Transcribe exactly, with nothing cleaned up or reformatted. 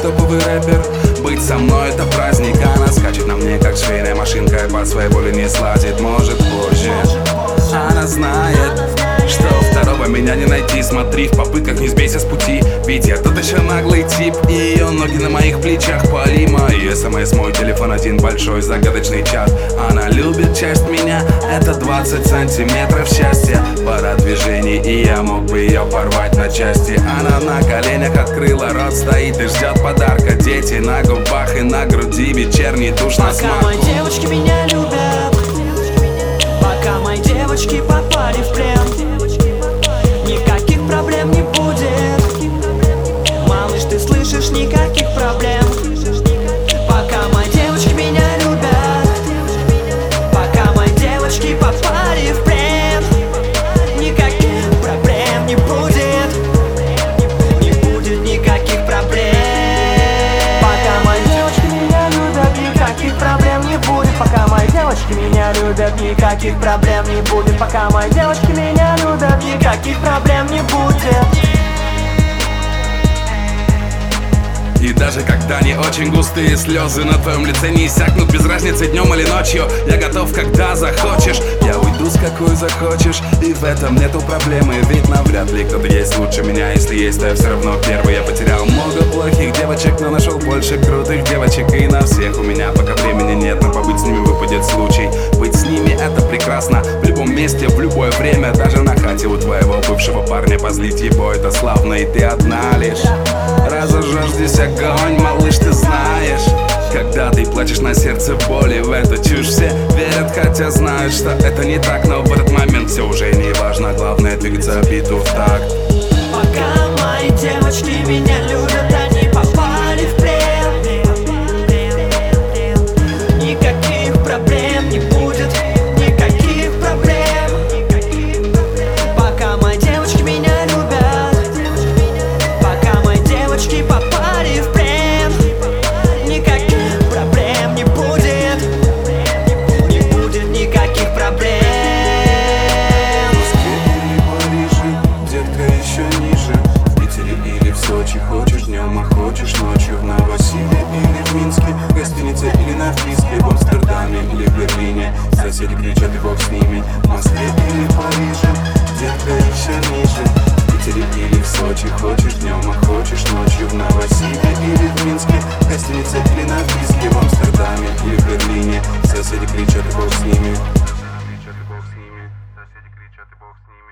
топовый рэпер. Быть со мной это праздник, она скачет на мне, как швейная машинка, и по своей воле не слазит, может позже. Она знает, что второго меня не найти. Смотри, в попытках не сбейся с пути, ведь я тот еще наглый тип. И ее ноги на моих плечах, пали мои смс, мой телефон один большой загадочный чат. Она любит часть меня, это двадцать сантиметров счастья. Пара движений, и я мог бы ее порвать на части. Она на коленях открыла рот, стоит и ждет подарка. Дети на губах и на груди, вечерний душ на смарку. Пока мои девочки меня любят, пока мои девочки попали в плен, никаких проблем не будет. Малыш, ты слышишь, никаких проблем. Пока мои девочки меня любят, пока мои девочки попали в плен, никаких проблем не будет. Не будет никаких проблем. Пока мои девочки меня любят, никаких проблем не будет. Пока мои девочки меня любят, никаких проблем не будет. Пока мои девочки меня любят, никаких проблем не будет. И даже когда не очень густые слезы на твоем лице не иссякнут, без разницы днем или ночью, я готов, когда захочешь. Я уйду с какой захочешь, и в этом нету проблемы. Ведь навряд ли кто-то есть лучше меня. Если есть, то я все равно первый. Я потерял много плохих девочек, но нашел больше крутых девочек. И на всех у меня пока времени нет, но побыть с ними выпадет случай. Быть с ними это прекрасно, в любом месте, в любое время. Даже на хате у твоего бывшего парня позлить его, это славно. И ты одна лишь разожжешь здесь огонь, малыш, ты знаешь. Когда ты плачешь на сердце боли, в эту чушь все верят, хотя знают, что это не так. Но в этот момент все уже не важно, главное двигаться биту в такт. Пока мои девочки меня любят, они попали в плен, никаких проблем не будет, никаких проблем. Пока мои девочки меня любят, пока мои девочки попали в плен, никаких проблем не будет, не будет никаких проблем. Хочешь днем, а хочешь ночью, в Новосибе или в Минске, в гостинице или на вписке, в Амстердаме или в Берлине. Соседи кричат, и бог с ними. В Москве или в Париже, детка, еще ниже. В Питере или в Сочи, хочешь днем, а хочешь ночью, в Новосибе или в Минске, в гостинице или на вписке, в Амстердаме или в Берлине. Соседи кричат, и бог с ними. Соседи кричат, и бог с ними. Соседи кричат, и бог с ними.